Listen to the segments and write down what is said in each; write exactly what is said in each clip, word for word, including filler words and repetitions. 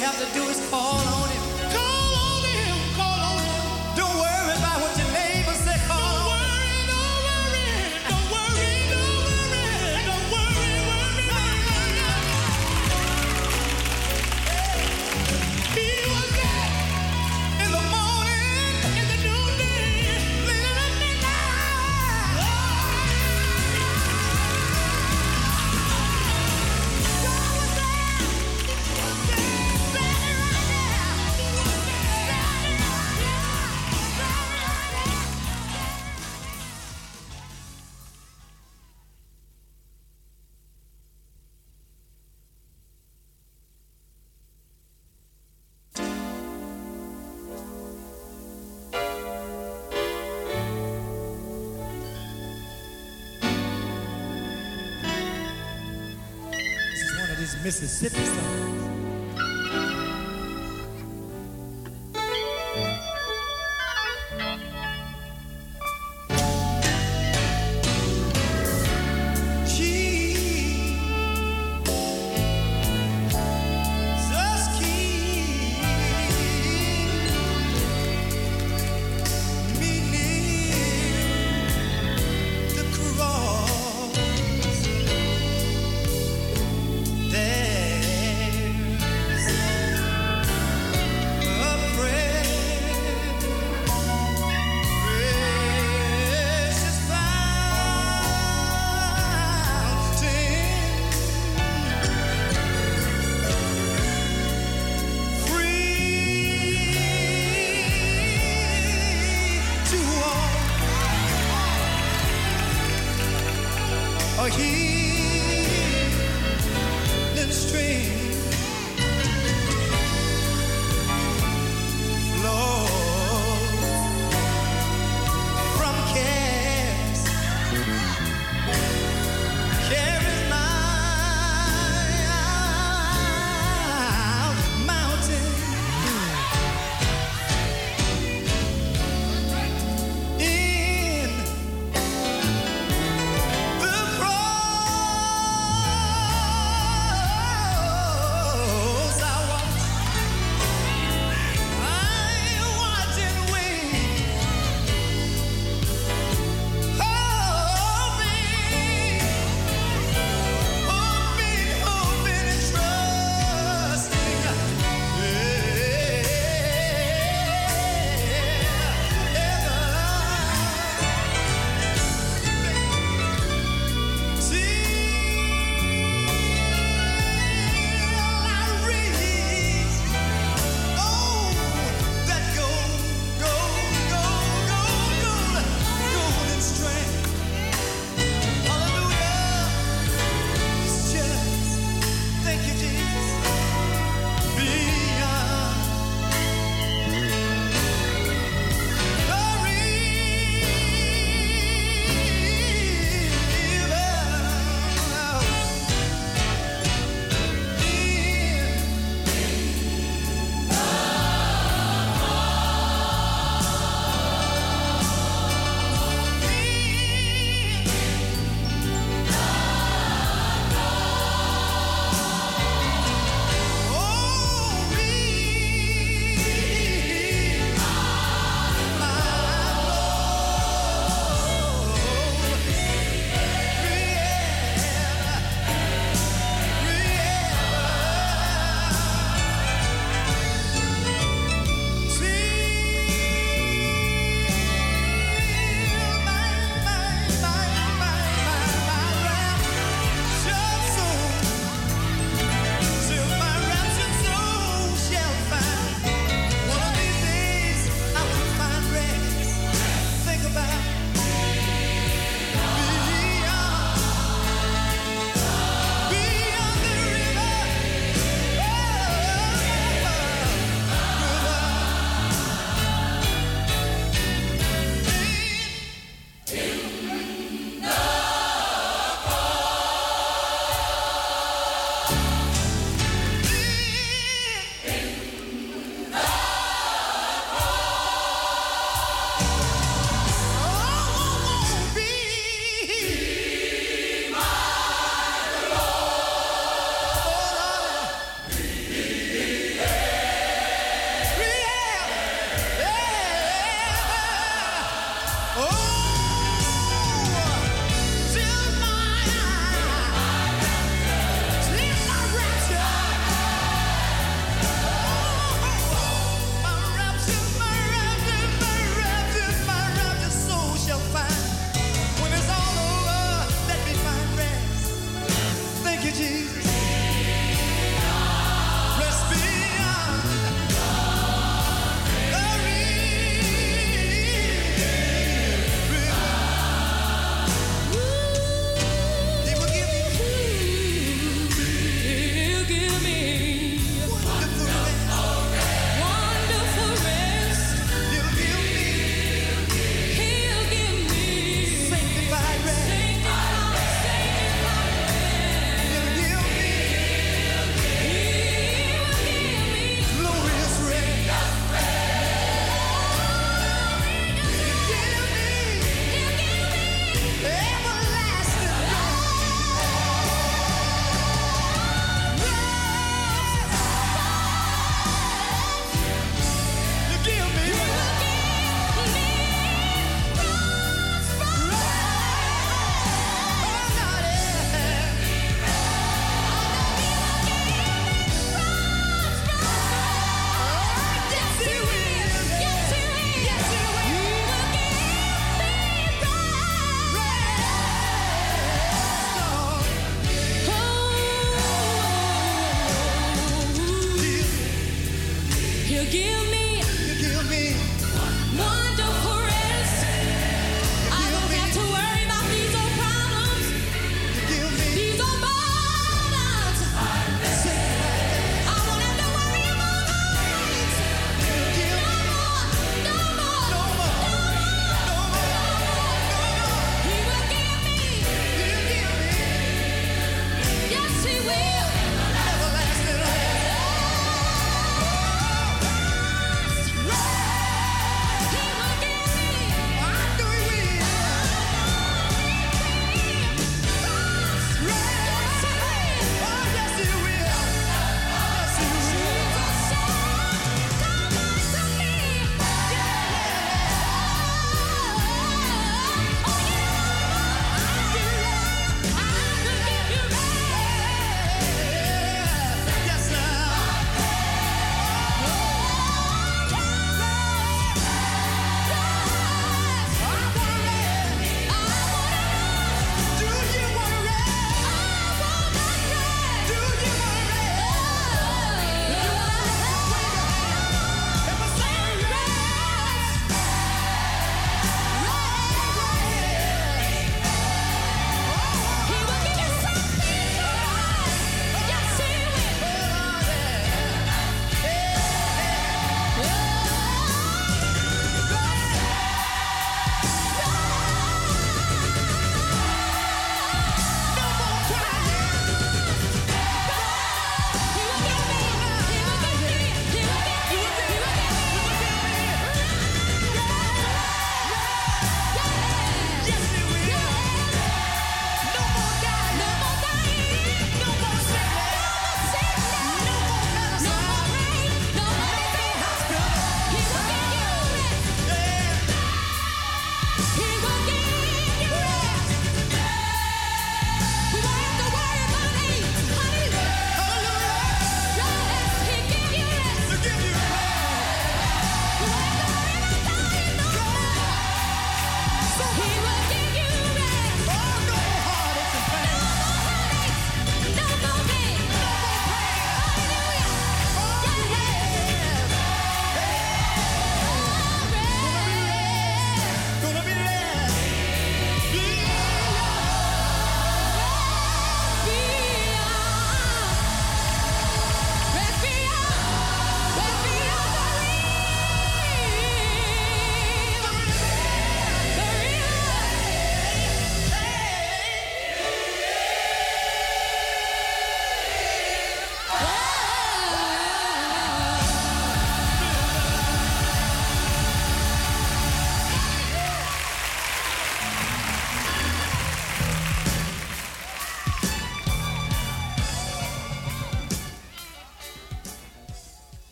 have to do is call on him. Call on him, call on him. Don't worry about what your neighbors say. Call on him. Don't worry, don't worry, don't worry, don't worry, worry, worry. He was there in the morning, in the noonday, late at midnight. This is one of these Mississippi songs. Jesus keep me near the cross. There's a precious fountain, free to walk, a healing stream flows from cares, carries my mountain in the cross.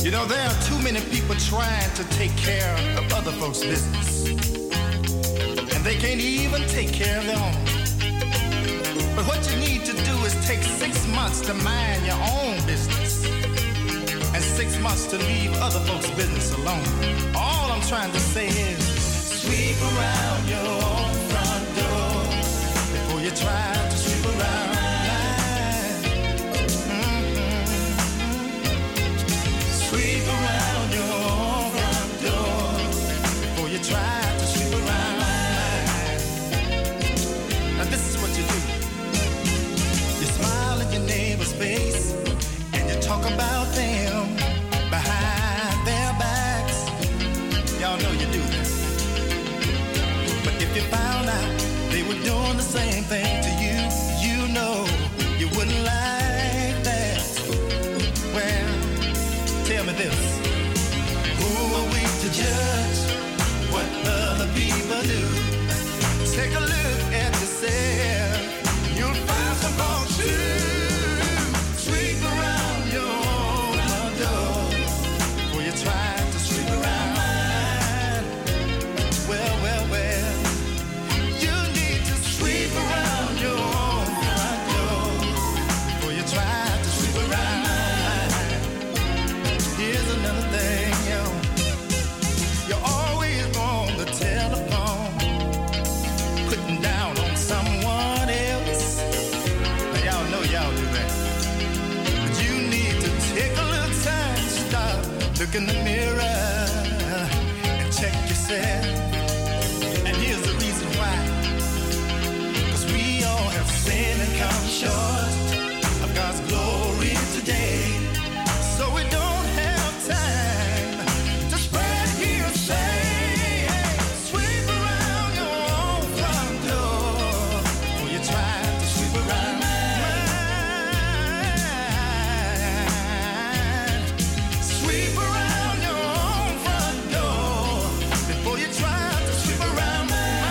You know, there are too many people trying to take care of other folks' business. And they can't even take care of their own. But what you need to do is take six months to mind your own business. And six months to leave other folks' business alone. All I'm trying to say is, sweep around your own front door before you try to sweep around mine. Mm-hmm. Sweep around your own front door before you try to sweep around mine. Now this is what you do. You smile in your neighbor's face and you talk about them behind their backs. Y'all know you do that. But if you found out they were doing the same thing to you, you know you wouldn't like that. Well, tell me this. Who are we to judge what other people do? Take a look at yourself. You'll find some folks too. Sweep around your own front door before you try to sweep around mine. Well, well, well. You need to sweep around your own front door before you try to sweep around mine. Here's another thing, yo. You're always on the telephone, putting down on someone else. Now, y'all know y'all do that. But you need to take a little time to stop, look in the mirror, and check yourself. And here's the reason why. Cause we all have sinned and come short of God's glory today. So we don't have time to spread hearsay. Sweep around your own front door before you try to sweep around mine. Sweep around your own front door before you try to sweep around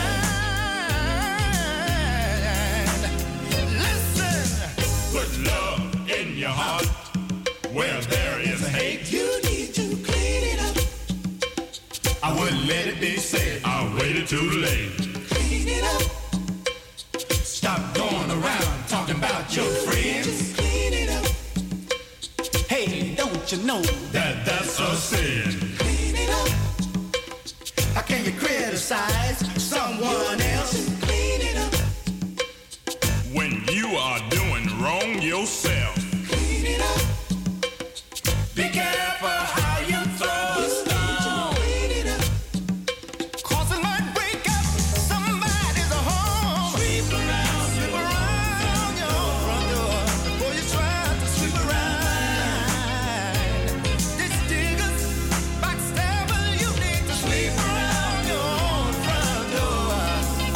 mine. Listen. Put love in your heart where there is hate. You need to clean it up. I wouldn't let it be said. I waited too late. Clean it up. Stop going around talking about your friends. Just clean it up. Hey, don't you know That that's a sin. clean it up? How can you criticize someone else? Just clean it up. When you are doing wrong yourself. Clean it up. Be careful how you throw a stone. Clean it up. Cause it might wake up somebody's home. Sweep around, sweep around your front door before you try to sweep around. These diggers, backstabbers, you need to sweep around your own front door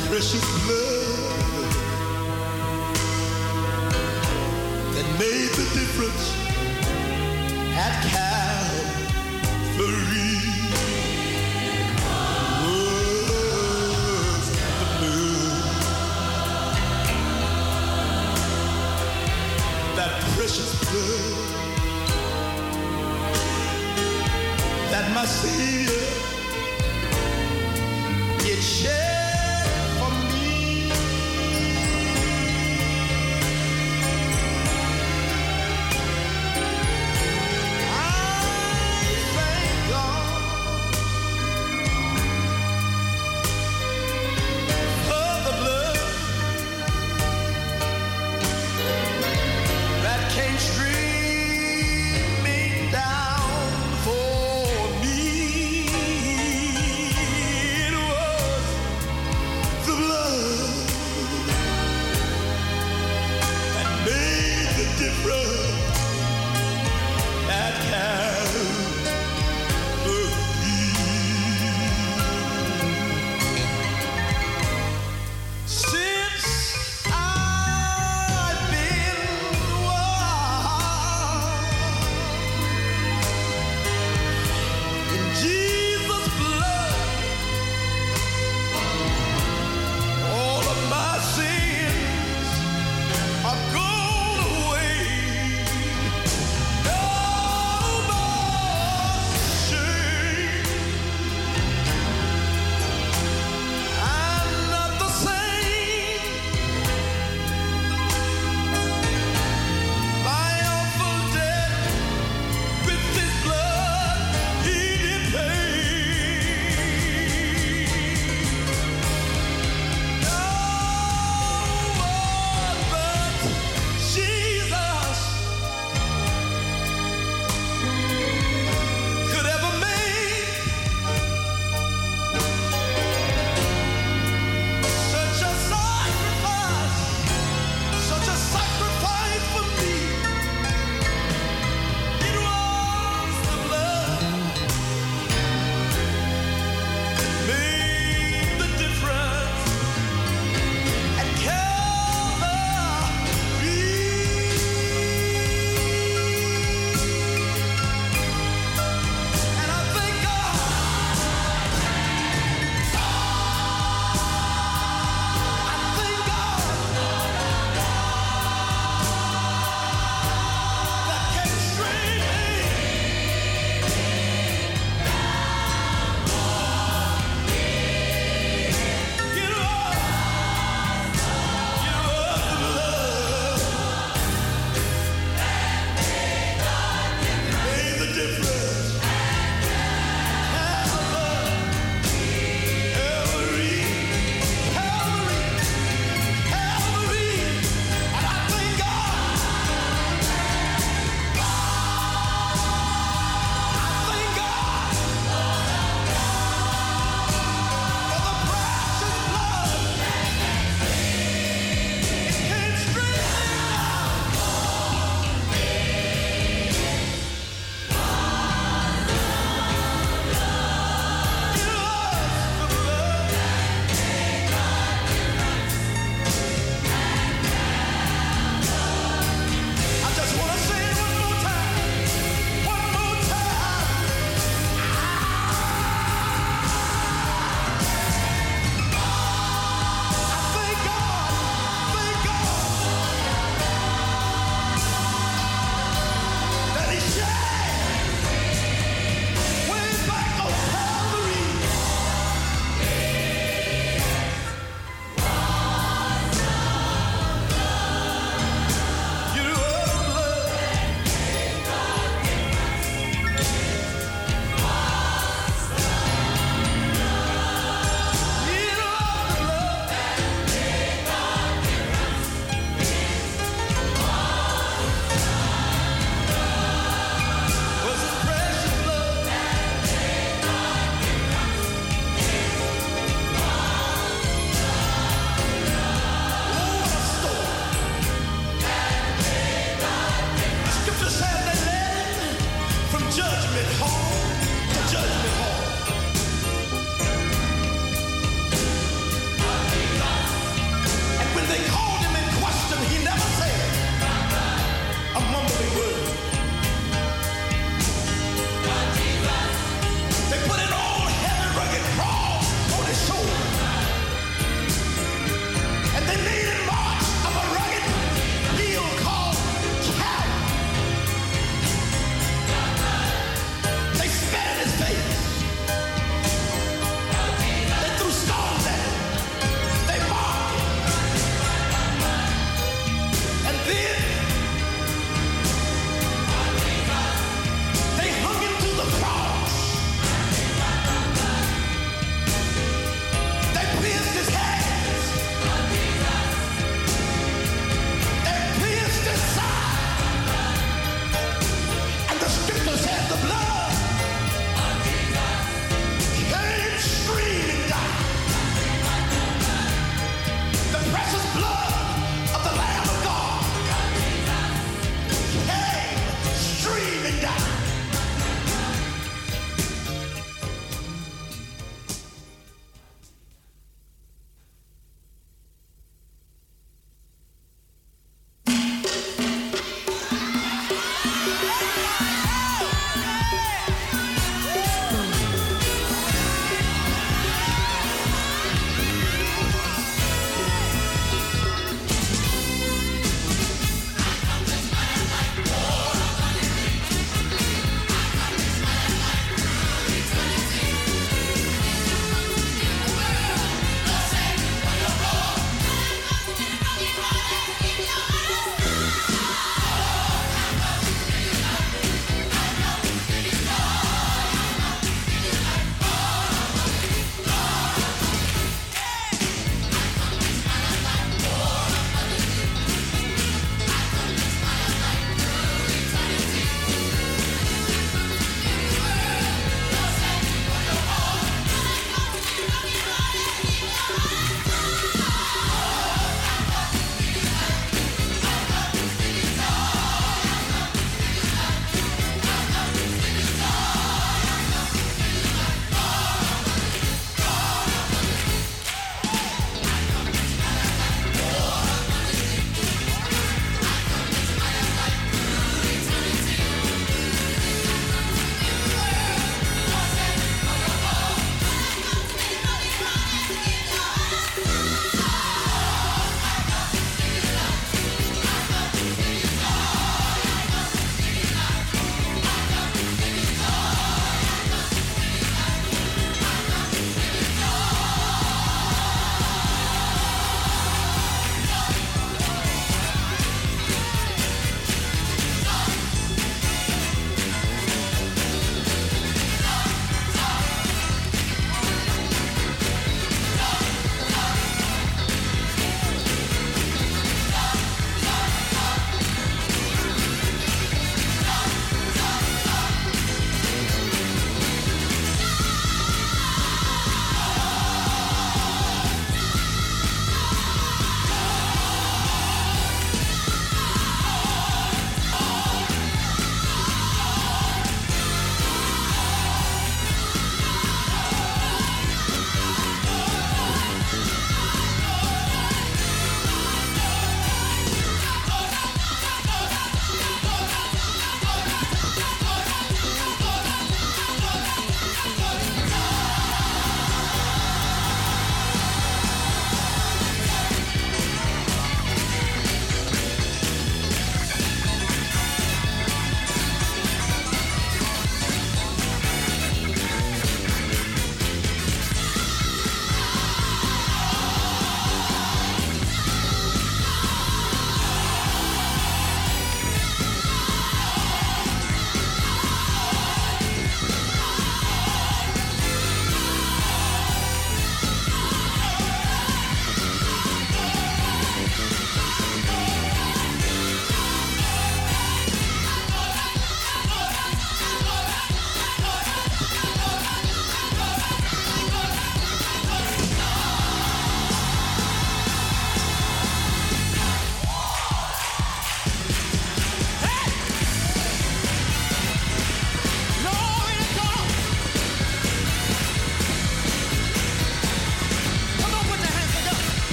precious blood that made the difference at Calvary. Was the blood, that precious blood that my Savior it shed for me. I thank God for the blood that came streaming down for me.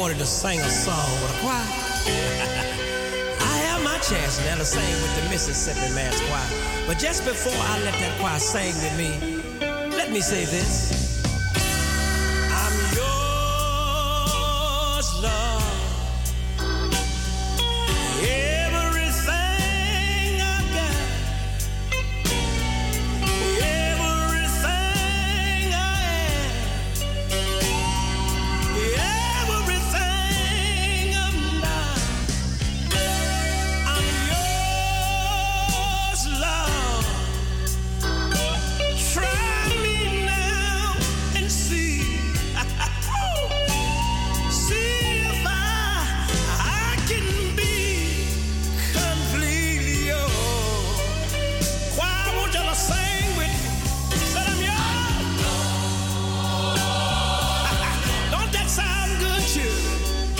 wanted to sing a song with a choir, I have my chance now to sing with the Mississippi Mass Choir. But just before I let that choir sing with me, let me say this. I'm yours, Lord. Everything I've got, everything I am, everything I'm not, I'm yours, Lord. Try me now and see, see if I, I can be completely yours. Why won't y'all sing with me? Said I'm yours. Don't that sound good, children?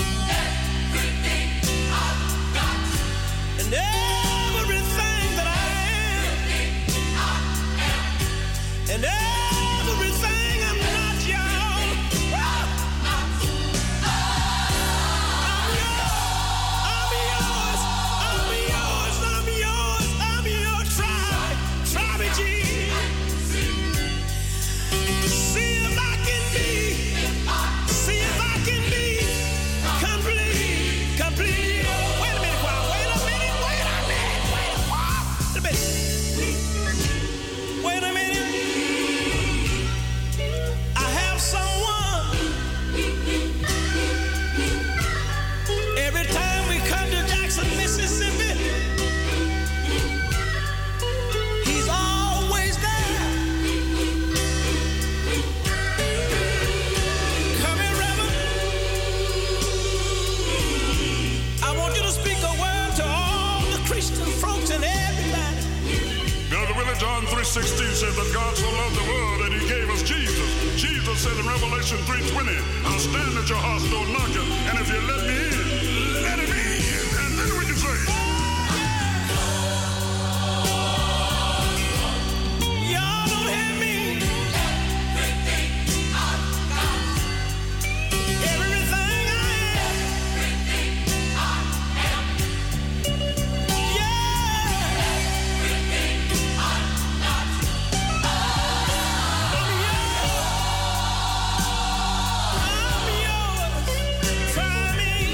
And everything that I am, and everything I'm not, y'all. I'm yours, I'm yours, I'm yours, I'm yours. Try, try me, Jesus. See if I can be, see if I can be complete, complete. Wait a minute, choir. Wait a minute, wait a minute, wait a minute. Wait a minute. I have someone. Every time we come to Jackson, Mississippi, he's always there. Come here, Reverend. I want you to speak a word to all the Christian folks and everybody. Brother Willie, John three sixteen says that God so loved the world that he gave us Jesus. Jesus said in Revelation three twenty, I'll stand at your house door knocking, and if you let me in, let him in. And then we can say, Y'all don't hear me. Everything I am. Yeah. I'm yours. Try me.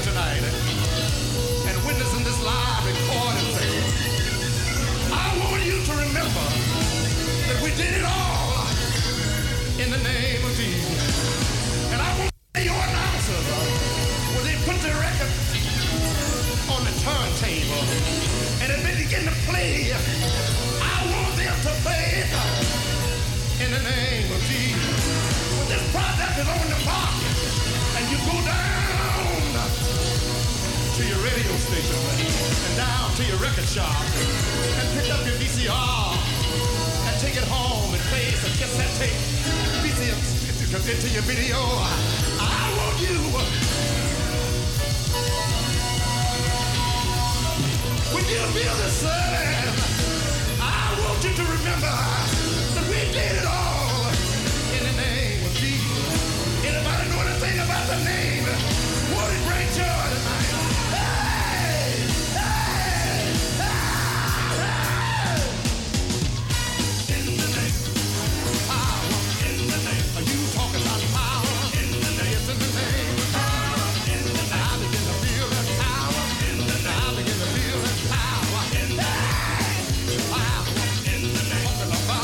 tonight and witnessing this live recording thing, I want you to remember that we did it all in the name of Jesus. And I want your announcers, uh, when they put the record on the turntable and if they begin to play, I want them to play it in the name of Jesus. When this product is on the market and you go down to your radio station and down to your record shop and pick up your V C R and take it home and play some cassette tape, V C R into your video, I want you, when you feel the sun, I want you to remember that we did it all in the name of Jesus. Anybody know anything about the name? Won't it bring joy tonight? Hey! Hey! Hey! In the name of power, in the name, are you talking about power? In the name, it's in the name of power. In the name, I begin to feel that power. In the name, I begin to feel that power. In the name, power. In the name, talking about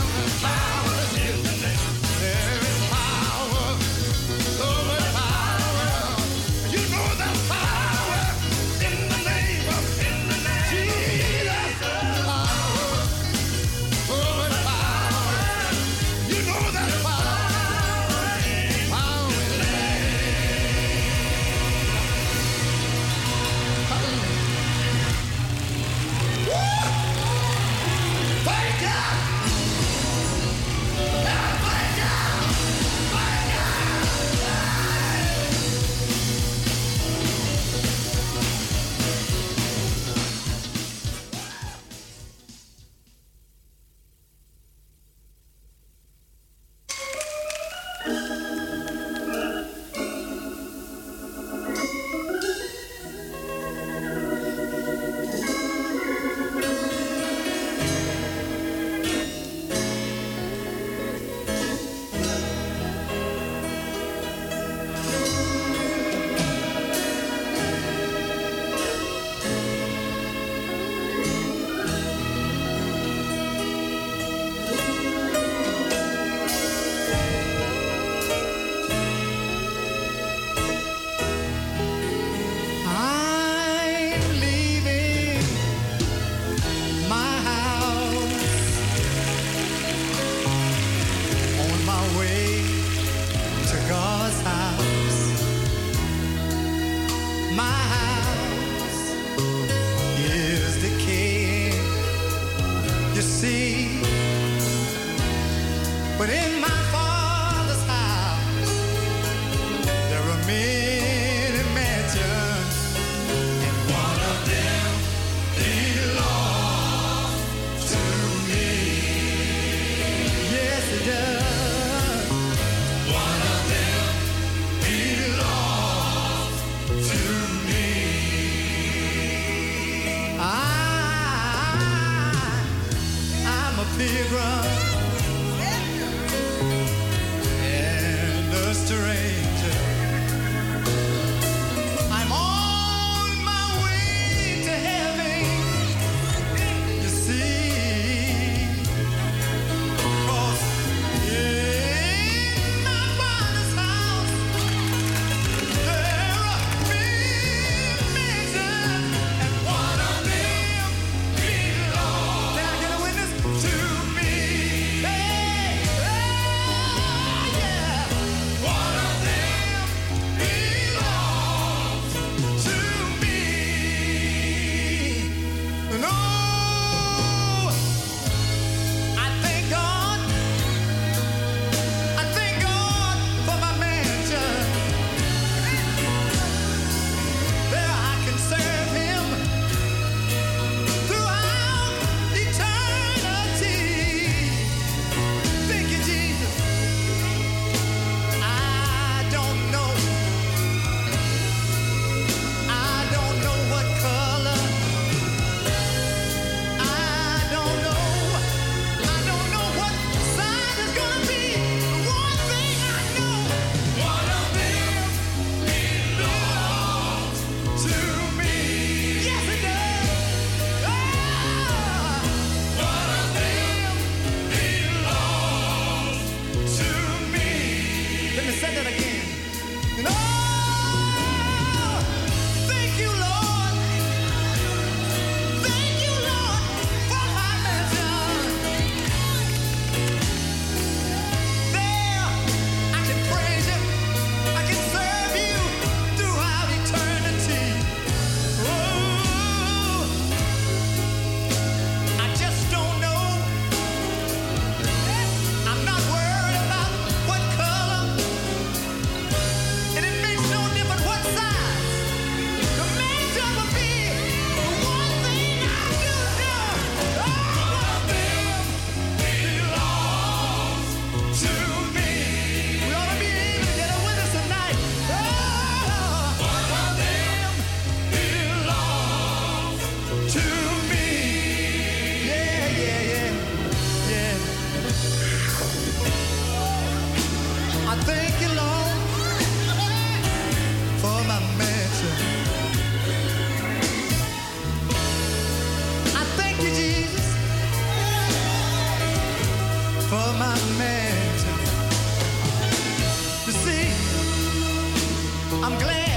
meant to. You see, I'm glad